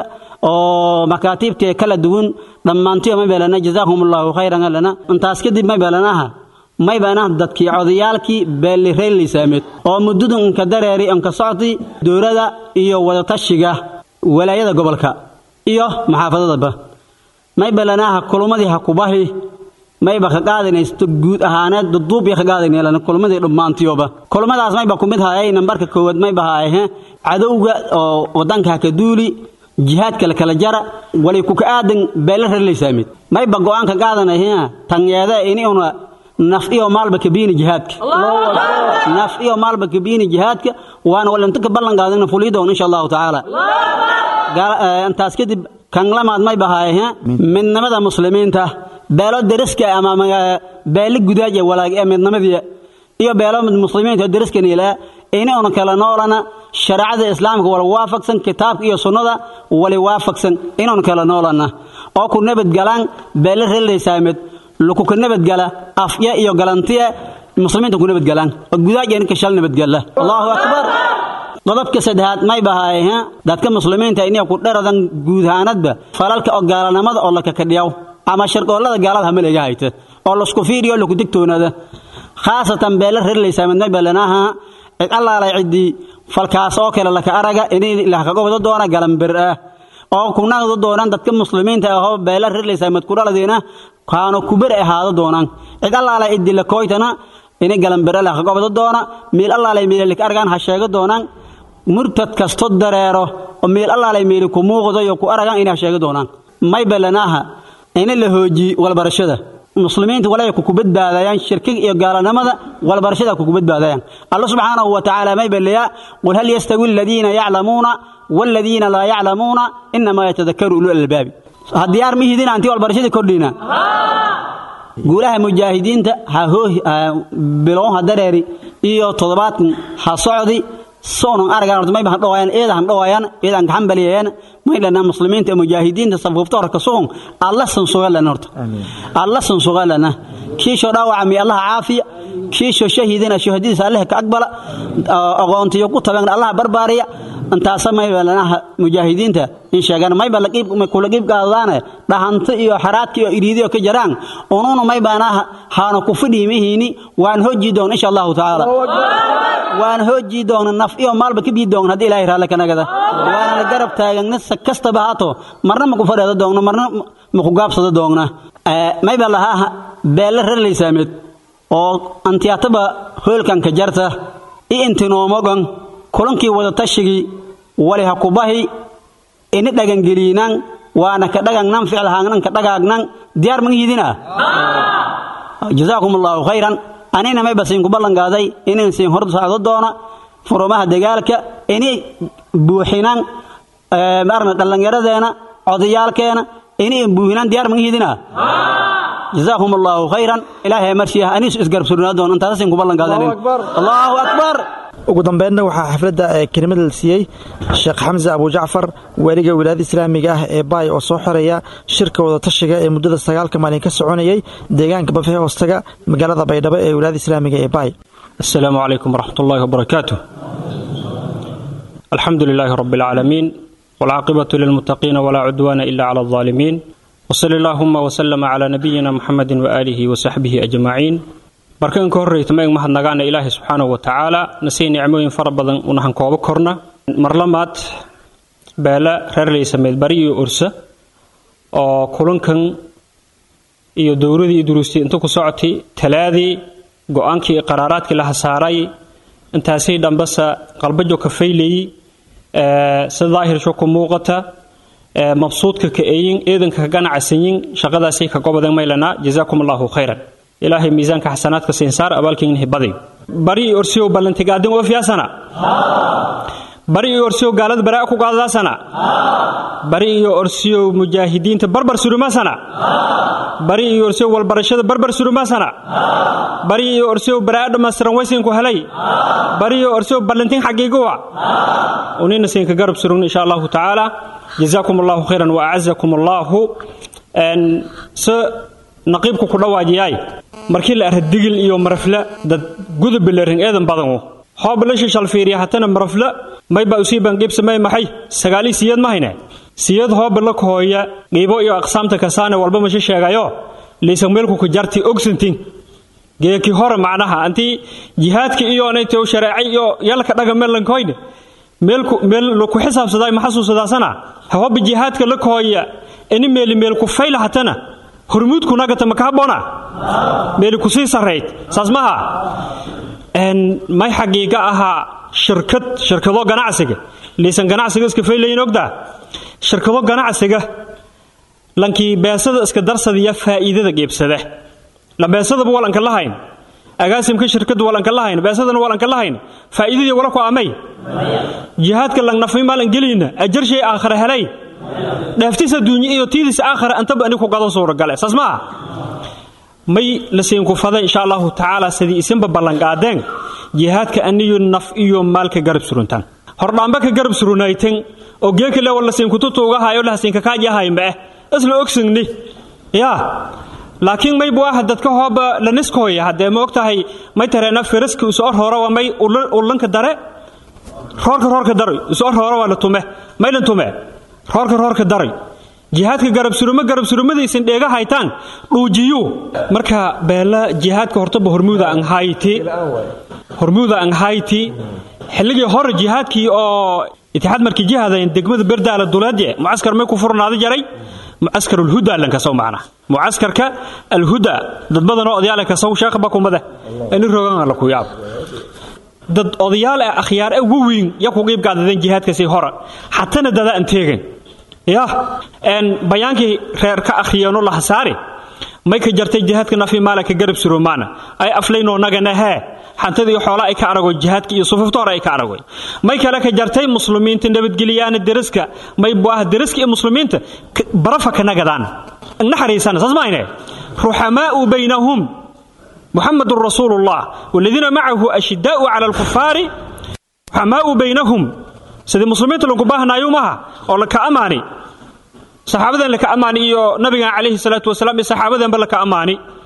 oo makaatibta kala duwan dhamaantood ma beelana jazaahumullahu khayran ala intaas kadib ma beelanaha may baana dadkii codayaalkii beelireen saameed oo muddadan ka dareeri an ka socday dowladda iyo wada tashiga walaayada gobolka iyo maxaafadada may balanaha kulmadii ha kubahi may ba ka qaadanaysto guud ahaaneed duduub iyo ka qaadanayna kulmadii dhamaantiyoba kulmadaas may ba ku mid haayay nambarka koowaad may ba haayay cadawga oo wadanka ka duuli jihaadka kala jara wali ku ka aadan beelireen saameed may ba go'aan ka qaadanayna tanyeeda inuu نفئيو مالبا كبيني جهادك نفئيو مالبا كبيني جهادك وانا ولا انتك بلن قادنا فوليدون ان شاء الله تعالى قال انت اسكدب كان لما ما يبهاي من نمدا مسلمين تا beelo dariska ama beelo gudaaj wala midnimada iyo beelo muslimiinta dariskana ila inay kala noolana shariicada islaamka wala waafaqsan kitaabka iyo sunnada wala waafaqsan inay kala noolana oo ku nabad galaan beelo reelaysaamid luku ka nabad gala afya iyo galantiya muslimiinta ku nabad galaan gudaajeen ka shal nabad gala Allahu akbar qodobka saddexaad may bahaay dadka muslimiinta inay ku dharadan guudaanadba falalka oo gaalanimada oo la ka kadhiyo ama sharqoolada gaalada hamaleega hayta oo la isku fiiriyo lagu digtoonada khaasatan beela reelaysaamid balanaha Allah la cidi falkaas oo kale la ka araga inay la ka gobdo doona galanbir oo kunaado doonaan dadka muslimiinta ah beela reelaysaamid ku dhaladeena kaano kubar ahaado doonaan Allah la cidi la kooytana inay galanbir la ka gobdo doona meel Allah la meel ka argaan ha sheego doonaan murtad kasto dareero oo meel Allah la meel ku muuqdo iyo ku aragaan inay sheego doonaan may balanaha inay la hooji wal barashada muslimiinta walaa ku badbaadayaan shirkiga iyo gaalanimada wal barashada ku badbaadayaan Allah subhanahu wa ta'ala may baliya qul hal yastawi alladheena ya'lamuna wal ladheena la ya'lamuna inma yatadhakkaru ulul albab hadiyar mihidin anti wal barashada kordhina guulaha mujaahidiinta ha bilow hadareeri iyo todobaad ha socdi soonan argaan may baan eedan xambaliyeen may lana muslimiinta mujaahidiinta safufta ka soon Allah san sugalana horta Allah san sugalana kiisho dhaawacmi Allah caafiya kiisho shahiidina shahaadiisa Allah ka aqbala aqoontiyo ku tagan Allah barbaariya inta samay walanaha mujaahidiinta in sheegan may balaqib kula qib qaadana dhahanta iyo xaraadka iyo iriidiyo ka jaraan oonuna may baanaha haana ku fidhiimihini waan hooji doon insha Allah taala waan hooji doon naf iyo maalba ka bii doon hadii Ilaahay raala kanagada waan garab taagna kasta baato marna ma ku fadhido doon marna ma ku gaabsado doona may balaha beel reerlaysaamid oo antiyataba hoolkan ka jarta intinoomogan kulankii wada tashigi wali ha kubahi in dhagan geliinan waana ka dhagagnan ficilhaagnan ka dhagaagnan diyaar ma yidina jazaakumullahu khayran anina may basin ku ballan qaaday inaan siin hor saacado doona furumaha dagaalka inay buuxinan marna dhalinyaradeena odayaalkeena inay buuxinan diyaar ma yidina jazaakumullahu khayran ilaahay marsiya anis isgarab surnaado doona intaas siin ku ballan qaaday Allahu akbar ugu dambeynna waxaa xafladda kelimad la siiyey Sheekh Xamza Abu Jacfar waliga wilaayada islaamiga ah ee Baay oo soo xiraya shirka wada tashiga ee muddada 9 maalin ka soconayay deegaanka Bafee hoostaga magaalada Baydhabo ee wilaayada islaamiga ee Baay. Assalaamu alaykum warahmatullaahi wabarakaatuh. Alhamdulillaahi rabbil aalamiin wal aaqibatu lil muttaqiin wala udwaana illa ala adh-dhaalimiin. Wa sallallahu wa sallama ala nabiyyina Muhammadin wa alihi wa sahbihi ajma'in. markaan ka horreeyay ma mahadnagaana Ilaahay subhanahu wa ta'ala nasii nicmooyin fara badan unahan kooba korna marlamaad beela reerlay sameed bari iyo ursa oo kulankan iyo dowladii duruustii inta ku socotay talaadii go'aankii qaraaraadkii la hasaaray intaasii dhanbasa qalbajo ka faylayay sadaahir soo ku muuqata mabsuudka ka eedanka ganacsiyin shaqadaasii ka gobadan maylana jazaakumullahu khayran ilaahay miisaanka xasanaadka siinsaar abaalkiin hibaday bari orsiyo balantigaadin oo fiyaasana bari orsiyo gaalad baraa ku qaadasana bari orsiyo mujaahidiinta barbar surumasana bari orsiyo wal barashada barbar surumasana bari orsiyo baraa dhamasran waysin ku helay bari orsiyo balantin xaqiiqo unina siin ka garab surun insha Allah taala jazaakumullahu khayran wa a'azzakumullahu an naqiibku ku dhawaajiyay markii la ardigil iyo marafla dad gudub bilarin eedan badan hoob la shishal fiiriya hatana marafla may ba usiiban qib samay maxay sagaali siyad ma hayna siyad hoob la kooya qiibo iyo aqsaamta ka saana walba ma sheegayo leesan meelku ku jarti ogsantin geeki hore macnaha anti jihaadki iyo anayto sharci iyo yalka dhaga meelan kooyne meel ku xisaabsaday ma xasuusadaasana hoob jihaadka la kooya in meel ku fayl hatana hormuud ku nagata ma ka habona meel ku sii sareeyay saasmaha may xaqiiqa aha shirkado ganacsiga leesan ganacsiga iska faylayn ogda shirkado ganacsiga lankii beesada iska darsadiya faa'iidada geebsada la beesada walanka lahayn agaasimka shirkadu walanka lahayn beesadana walanka lahayn faa'iidada wala ku amay jihaadka lang nafay maalan gelina ajar shay aakhir helay dhaaftiisa dunya iyo tiidis aakhir anta bani ku qado soo gale saasma may la seen ku faday insha Allah taala sidii isinba ballan qaadeen jihaadka aniyo naf iyo maalka garab suruntan hordhaanba ka garab surunayteen oo geeka la wala seen ku tuuga hayo la seen ka kaajahaynba isla ogsigni ya laakiin may buu ahad dadka hooba la niskooya hadee ma ogtahay may tareena firiska soo horo waa may ulanka dare roorka dare soo horo waa la tume may lan tume roorka dare jihaadka garab surumadiisin dheega haytaan dhuujiyo marka beela jihaadka hortaba hormuuda aan hayti xilligii hore jihaadkii oo itixaad markii jihaadeen degmada Berdaala duulaadii muaskar may ku furnaado jaray muaskar al-huda lanka soo macna muaskarka al-huda dad badan oo odayaal ka soo sheekh bakumada in roogan la ku yaab dad odayaal akhyaar weyn ya ku qeyb qaadeen jihaadka si hore xatana dada aan teegin ya en bayaankii reer ka akhiyano la hasaari may ka jartay jihaadka nafi maalka garab surumaana ay aflayno naganaha xantadii xoolo ay ka arago jihaadka iyo sufufta hore ay ka arago may kala ka jartay muslimiinta nabadgeliyaan dariska may buu dariska iyo muslimiinta barafa ka nagadaan naxariisan saasmayne ruhamaa baynahum muhammadur rasuulullah walladina ma'ahu ashidda'u 'ala al-kuffari ruhamaa baynahum sidii muslimiinta lagu baahnaayo maaha oo la ka amaani saxaabadan la ka amaani iyo nabiga kaleey salaatu wasalaam iyo saxaabadan ba la ka amaani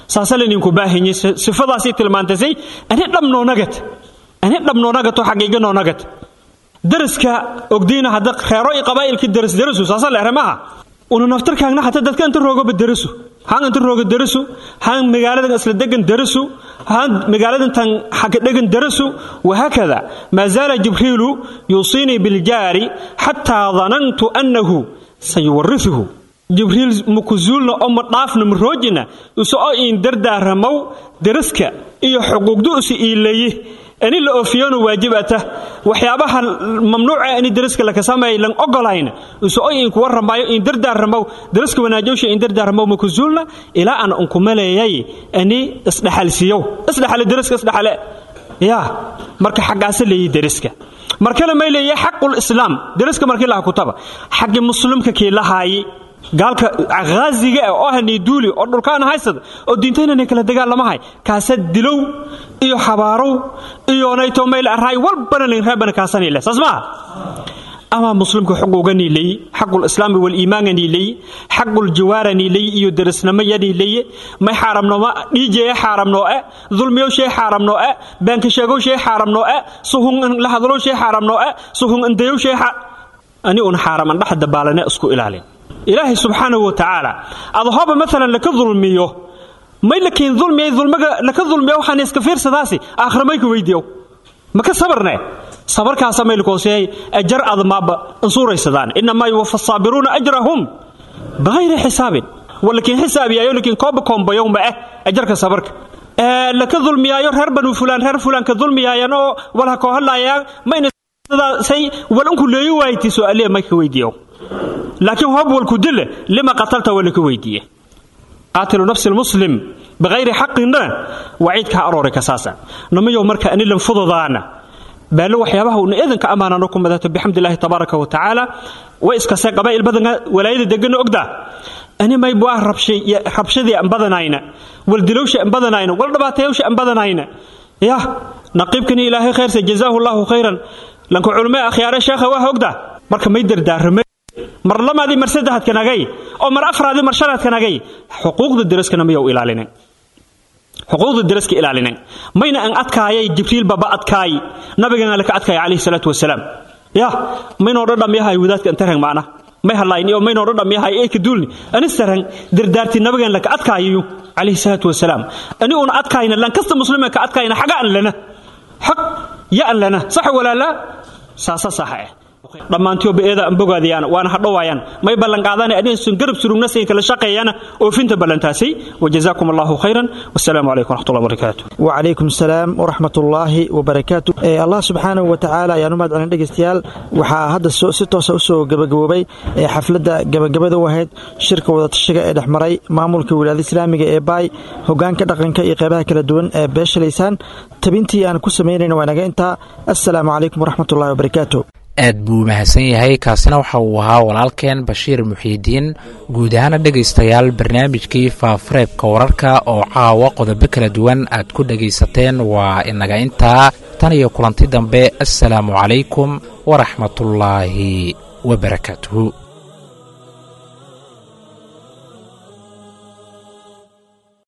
saasalinin ku baahanyi sifadaasi tilmaantasay ani dhabnoonagat oo xaqiiganoonagat daraska ogdiina hadda reero i qabaa'ilki darasu saasal eramaha una naftarkaagna xataa dadka inta roogaba darasu haan inta rooga darasu haan magaaladan isla degan darasu haan magaaladan tan xagga degan darasu wahakada ma zaala jibriilu yuusini biljaari xataa dhanantu annahu sayuwarithuhu jibriil mukuzulna oo madhaafna maroojina usoo in dardaaramaw daraska iyo xuquuqdu usi iileeyay ani la oofiyano waajibata waxyaabaha mamnuuca ani daraska la ka sameeyay lan ogolayna usoo in ku waramayo in dardaaramaw daraska wanaajowsha in dardaaramaw mukuzulna ila an kumaleeyay ani isdhaxalsiyo daraska isdhaxale ya marka xaqaas leeyahay daraska marka la meeleeyay xaqul islaam daraska markii la kutaba xaqi muslimka kii lahaay gaalka gaaziga oo ahni duuli oo dhulkaan haysad oo diintayna kala dagaalamahay kaasa dilow iyo xabaarow iyo nayto meel aray walbana leen reebana kaasan ilaa sasma ama muslimku xuquuqani leey xaqul islaam wal iimaanani leey xaqul jawarani leey iyo darisnama yadi leey ma xaramno ma dhijee xaramno dulmiyo shay xaramno banka sheego shay xaramno suhun la hadlo shay xaramno suhun indayo shay ani un xaraman dhaxda baalana isku ilaalin ilaahi subhanahu wa ta'ala adhaba mathalan laka dhulmiyo may lakin dhulmiga laka dhulmiyo waxaan iska fiirsadaasi aakhir may ku weydiyo maka sabarna sabarka sameeyay koosay ajar admaaba ansuraysadaan inma yuwaffa as-sabiruna ajrahum bighayri hisabin walakin hisabi ayo lakin komba yawma ajarka sabarka laka dhulmiyo reer banu fulan ka dhulmiyaano wala ko hadlaaya mayna say walan ku leeyo waaytii su'aale may ku weydiyo لكن هو والكدلة لما قتلت ولا كويدية قاتل نفس المسلم بغير حقنا وعيدك أرورك أساسا نما يوم مركا أن لم فضضانا بل وحيابه أن إذن كأمانا نكم بحمد الله تبارك وتعالى وإسكا ساقباء البدن ولا يدقن أقدا أنا ما يبواه ربشدي أن بدناينا والدلوش أن بدناينا والرباتيوش أن بدناينا يا نقيبكني إلهي خير سجزاه الله خيرا لأنكم علماء أخيار الشيخ واه أقدا مركا ما يدر دارمي mar lamaadi mar saddexaad kanagay oo mar afraadi mar shanaad kanagay xuquuqda daraskana ma ilaalinin xuquuqda daraska ilaalinin mayna an adkaayay jibriil baba adkaay nabigana la ka adkaay kaleey salaatu wasalaam ya mayna dhadham yahay wadaadka inta maana may halayn iyo mayna dhadham yahay ee ka duulni ani saran dardaarti nabigana la ka adkaayo kaleey salaatu wasalaam ani una adkaayna lan kasta muslima ka adkaayna xaga an lana xaq ya an lana sax wala la saasa saxay dhamaantiyo beeda aan bogaadiyaan waana hadhowaayaan may ballan qaadana adin garab surugna seen kala shaqeeyana oo finta ballantaasay wajazaakumullahu khayran wasalaamu alaykum warahmatullahi wabarakatuh wa alaykum salaam warahmatullahi wabarakatuh Allah subhanahu wa ta'ala ayaanu maadcan dhageystayaal waxa hadda si toos ah soo gabagaboobay xafladda gabagabada wahayd shirka wada tashiga ee dhaxmaray maamulka wilaayada islaamiga ee Baay hogaanka dhaqanka iyo qaybaha kala duwan ee beeshaleysaan tabintii aan ku sameeynayna waanaga inta assalaamu alaykum warahmatullahi wabarakatuh aad buu mahadsan yahay kaasina waxa uu ahaa walaalkeen Bashiir Muxiidiin guud ahaan dhageystayaal barnaamijkii faafareebka wararka oo caawa qodobo kala duwan aad ku dhageysateen waa inaga intaa tan iyo kulanti dambe assalaamu calaykum waraxmatullaahi wabarakaatuh